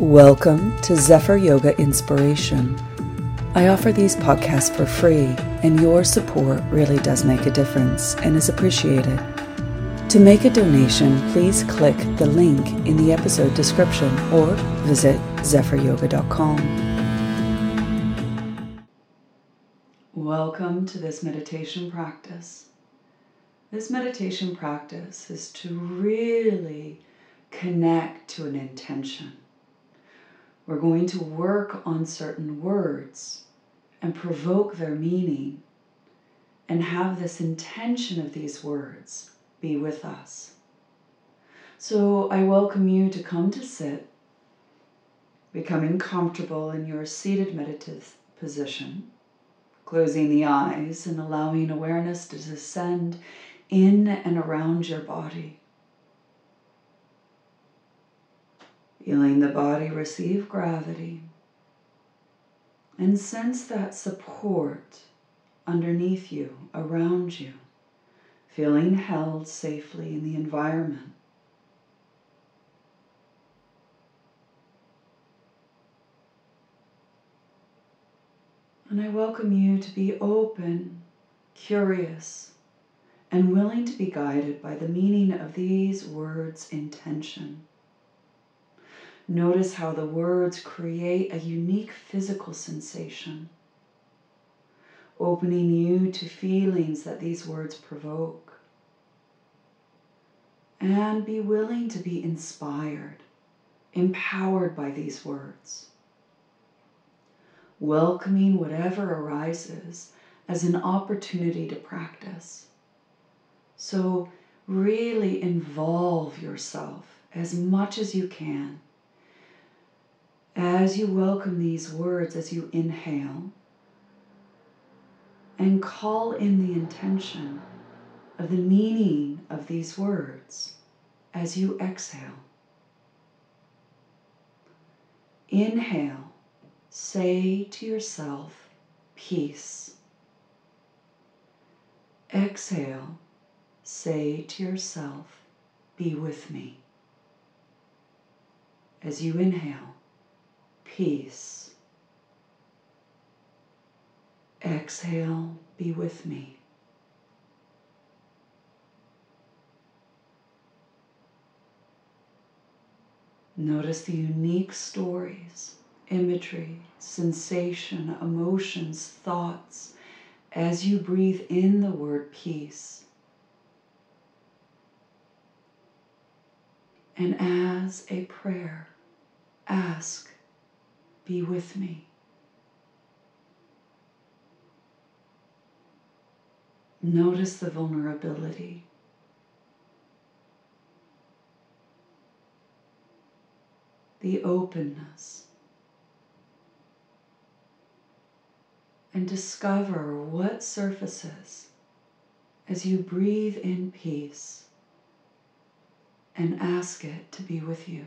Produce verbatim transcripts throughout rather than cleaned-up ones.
Welcome to Zephyr Yoga Inspiration. I offer these podcasts for free, and your support really does make a difference and is appreciated. To make a donation, please click the link in the episode description or visit zephyr yoga dot com. Welcome to this meditation practice. This meditation practice is to really connect to an intention. We're going to work on certain words and provoke their meaning and have this intention of these words be with us. So I welcome you to come to sit, becoming comfortable in your seated meditative position, closing the eyes and allowing awareness to descend in and around your body. Feeling the body receive gravity and sense that support underneath you, around you, feeling held safely in the environment. And I welcome you to be open, curious, and willing to be guided by the meaning of these words' intention. Notice how the words create a unique physical sensation, opening you to feelings that these words provoke. And be willing to be inspired, empowered by these words, welcoming whatever arises as an opportunity to practice. So really involve yourself as much as you can. As you welcome these words, as you inhale, and call in the intention of the meaning of these words as you exhale. Inhale, say to yourself, peace. Exhale, say to yourself, be with me. As you inhale, peace. Exhale, be with me. Notice the unique stories, imagery, sensation, emotions, thoughts as you breathe in the word peace. And as a prayer, ask, be with me. Notice the vulnerability. The openness. And discover what surfaces as you breathe in peace and ask it to be with you.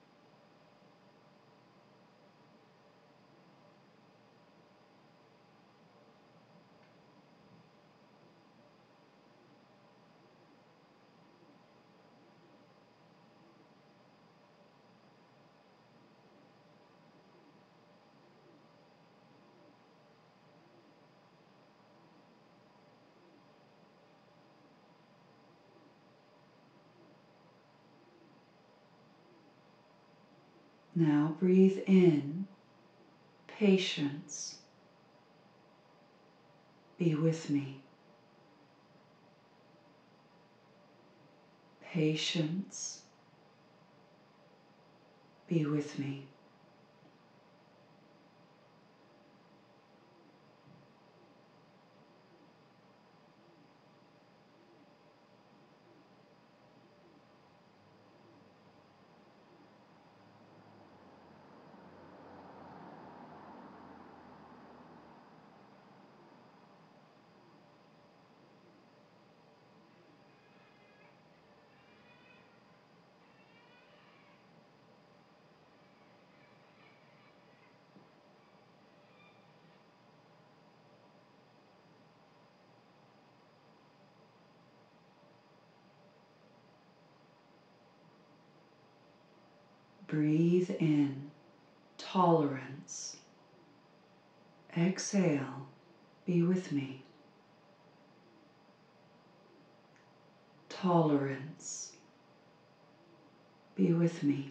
Now breathe in patience. Be with me. Patience. Be with me. Breathe in tolerance. Exhale, be with me. Tolerance, be with me.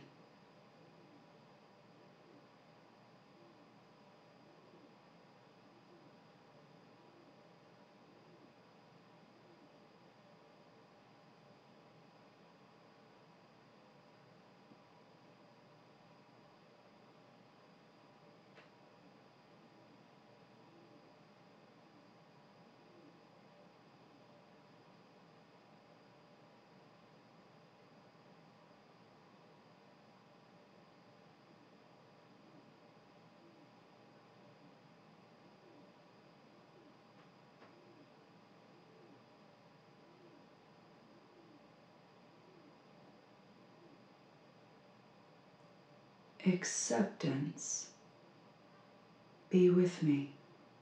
Acceptance, be with me.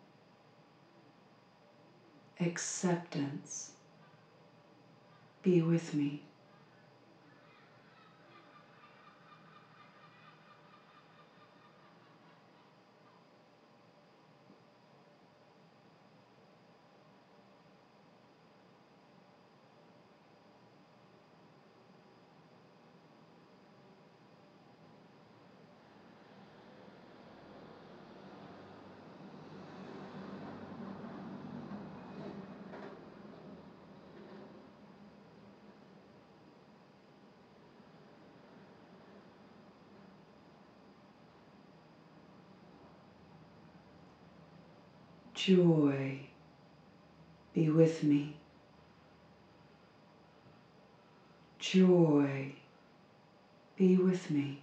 Acceptance, be with me. Joy, be with me. Joy, be with me.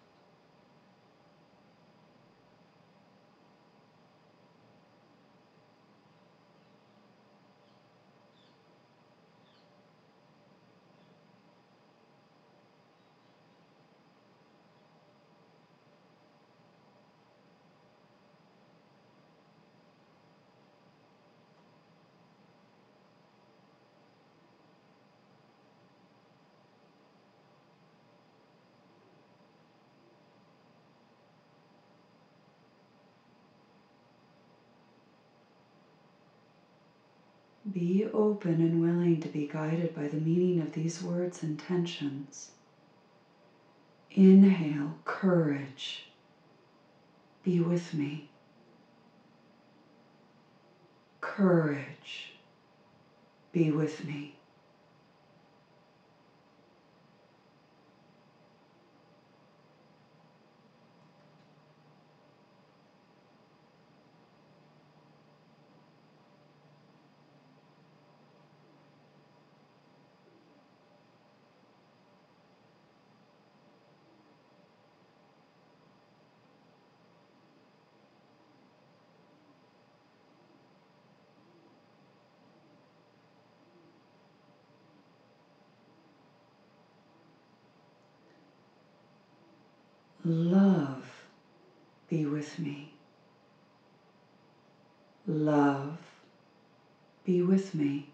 Be open and willing to be guided by the meaning of these words' intentions. Inhale, courage, be with me. Courage, be with me. Love, be with me. Love, be with me.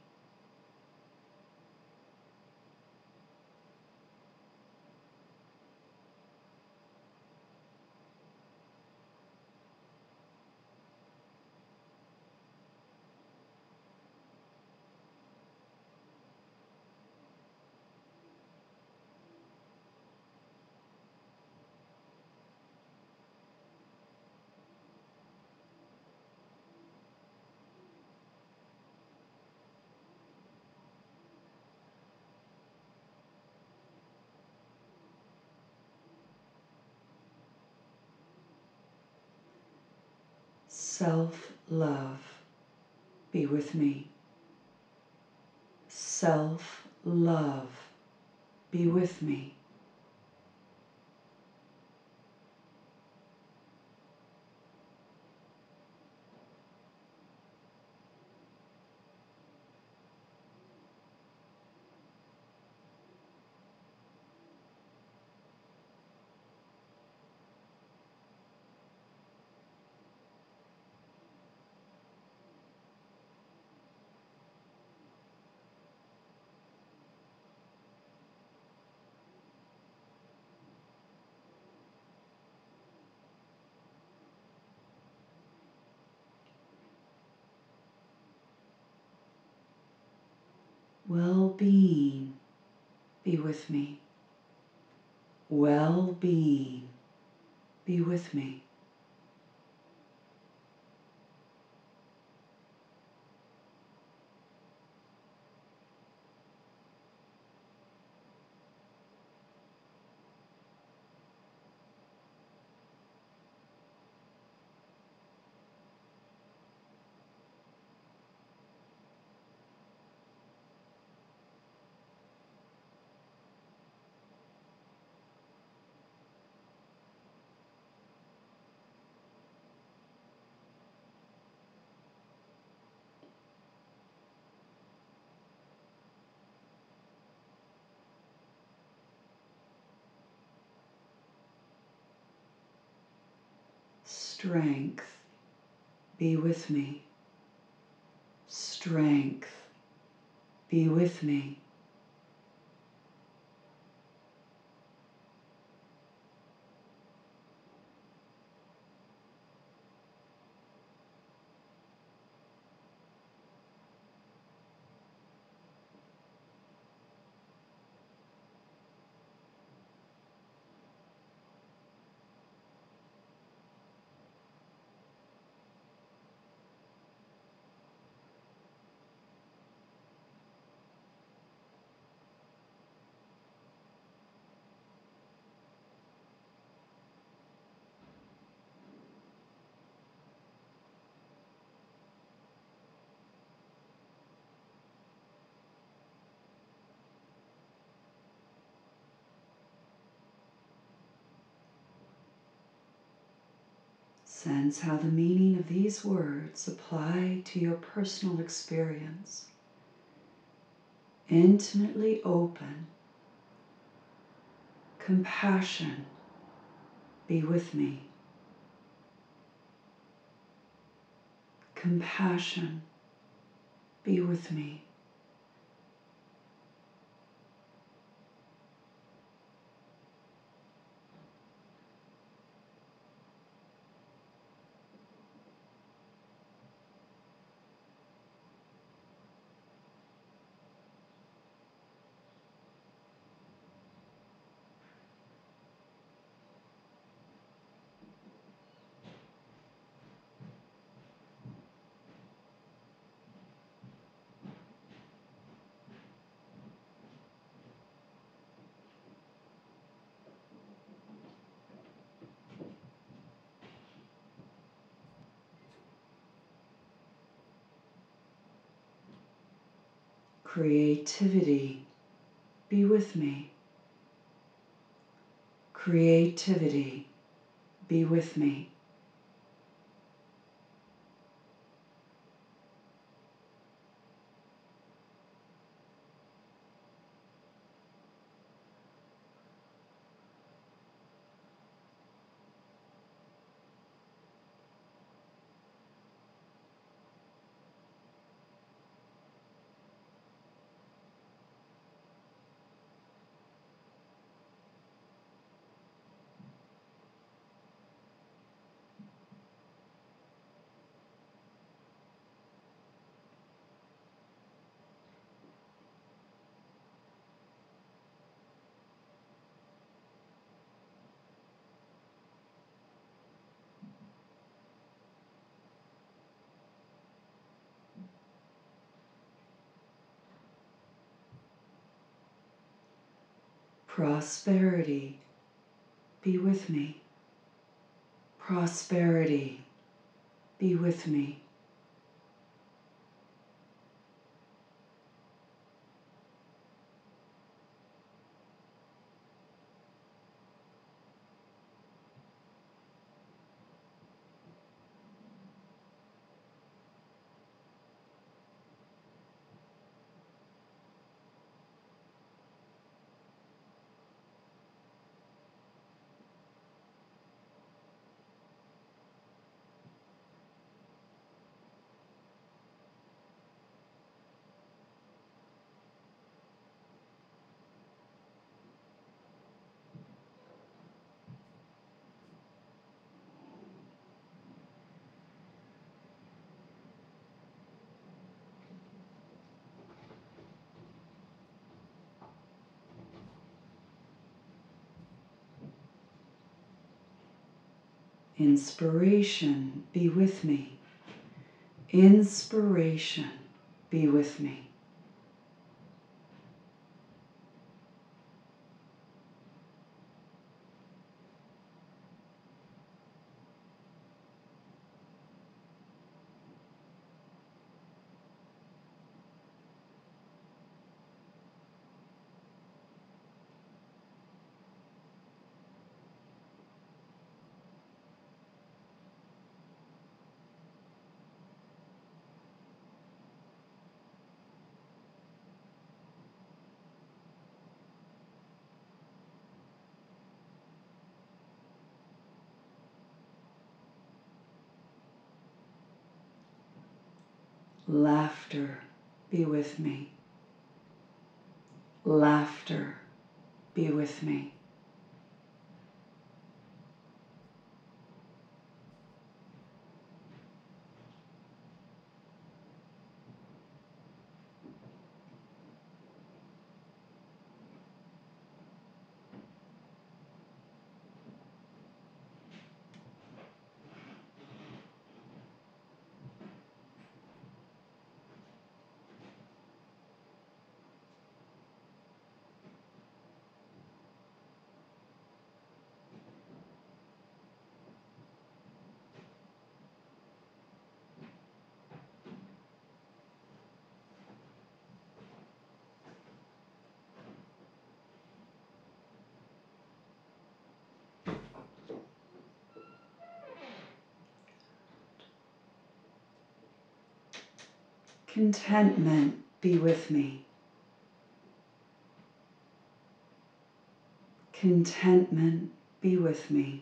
Self-love, be with me. Self-love, be with me. Well-being, be with me. Well-being, be with me. Strength, be with me. Strength, be with me. Sense how the meaning of these words apply to your personal experience. Intimately open. Compassion, be with me. Compassion, be with me. Creativity, be with me. Creativity, be with me. Prosperity, be with me. Prosperity, be with me. Inspiration, be with me. Inspiration, be with me. Laughter, be with me. Laughter, be with me. Contentment, be with me. Contentment, be with me.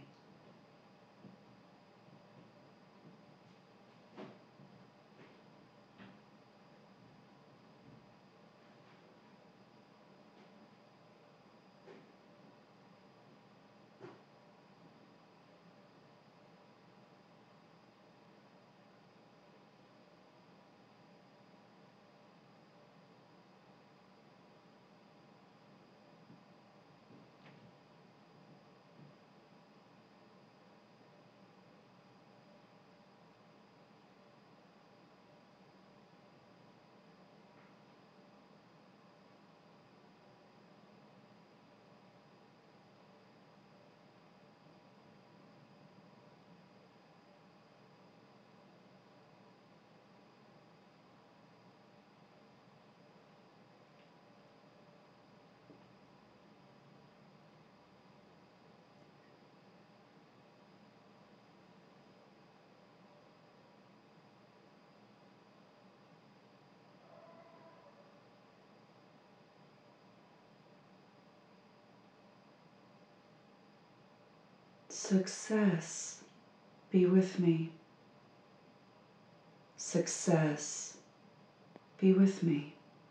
Success, be with me. Success, be with me.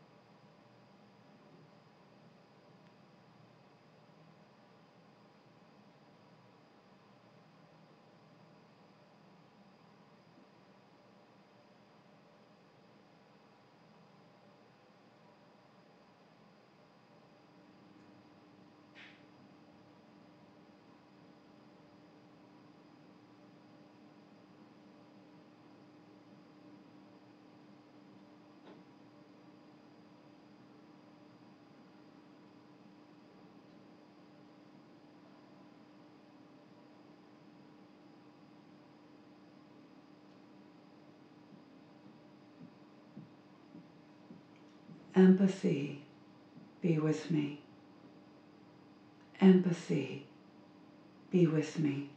Empathy, be with me. Empathy, be with me.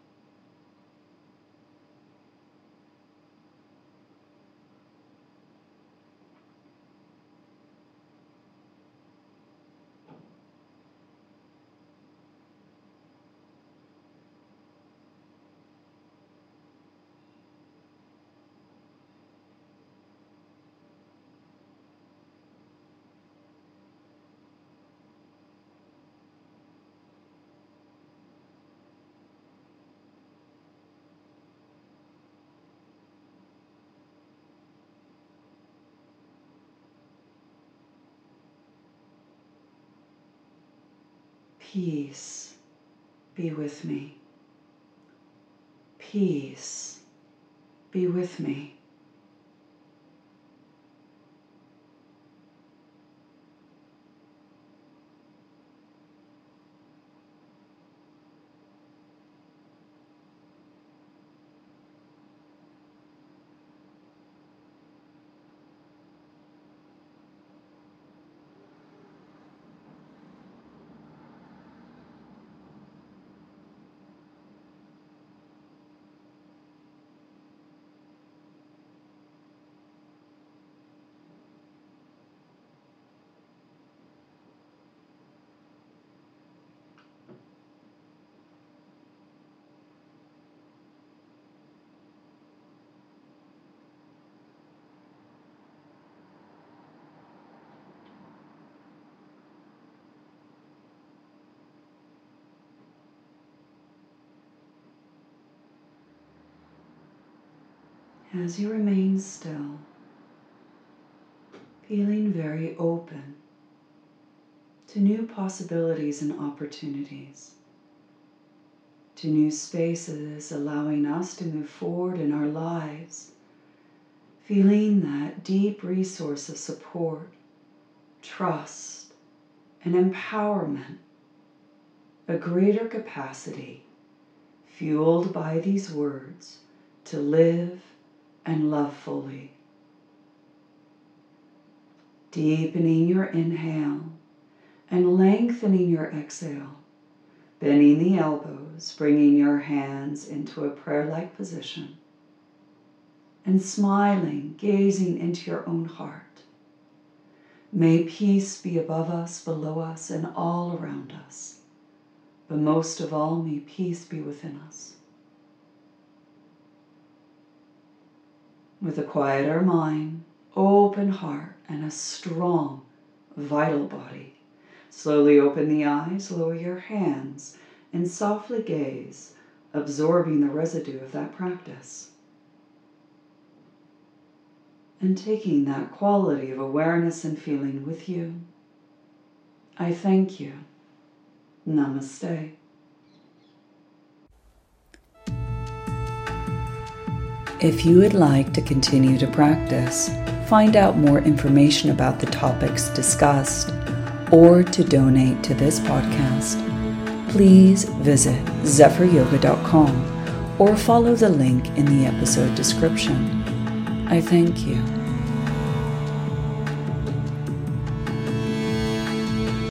Peace, be with me. peace be with me. As you remain still, feeling very open to new possibilities and opportunities, to new spaces allowing us to move forward in our lives, feeling that deep resource of support, trust, and empowerment, a greater capacity fueled by these words to live and love fully. Deepening your inhale and lengthening your exhale, bending the elbows, bringing your hands into a prayer-like position, and smiling, gazing into your own heart. May peace be above us, below us, and all around us. But most of all, may peace be within us. With a quieter mind, open heart, and a strong, vital body, slowly open the eyes, lower your hands, and softly gaze, absorbing the residue of that practice. And taking that quality of awareness and feeling with you, I thank you. Namaste. If you would like to continue to practice, find out more information about the topics discussed, or to donate to this podcast, please visit zephyr yoga dot com or follow the link in the episode description. I thank you.